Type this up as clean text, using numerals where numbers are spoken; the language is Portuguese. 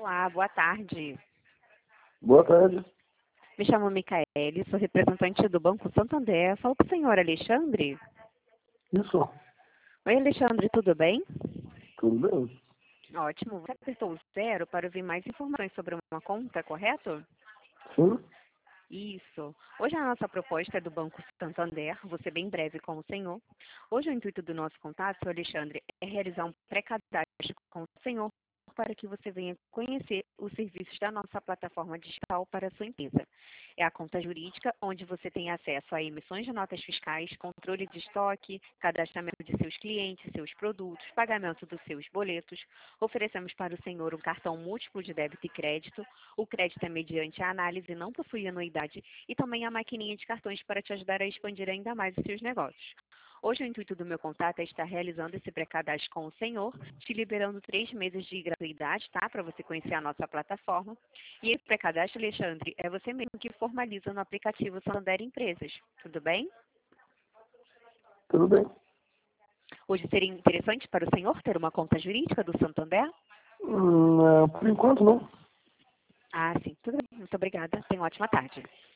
Olá, boa tarde. Boa tarde. Me chamo Micaele, sou representante do Banco Santander. Falo com o senhor Alexandre. Isso, Oi, Alexandre, tudo bem? tudo bem? Ótimo. Você apertou o 0 para ouvir mais informações sobre uma conta, correto? Sim? Isso. Hoje a nossa proposta é do Banco Santander, vou ser bem breve com o senhor. Hoje o intuito do nosso contato, senhor Alexandre, é realizar um pré-cadastro com o senhor para que você venha conhecer os serviços da nossa plataforma digital para a sua empresa. É a conta jurídica, onde você tem acesso a emissões de notas fiscais, controle de estoque, cadastramento de seus clientes, seus produtos, pagamento dos seus boletos. Oferecemos para o senhor um cartão múltiplo de débito e crédito. O crédito é mediante a análise, não possui anuidade, e também a maquininha de cartões para te ajudar a expandir ainda mais os seus negócios. Hoje o intuito do meu contato é estar realizando esse pré-cadastro com o senhor, te liberando 3 meses de gratuidade, tá? Para você conhecer a nossa plataforma. E esse pré-cadastro, Alexandre, é você mesmo que formaliza no aplicativo Santander Empresas. Tudo bem? Tudo bem. Hoje seria interessante para o senhor ter uma conta jurídica do Santander? Por enquanto não. Ah, sim. Tudo bem. Muito obrigada. Tenha uma ótima tarde.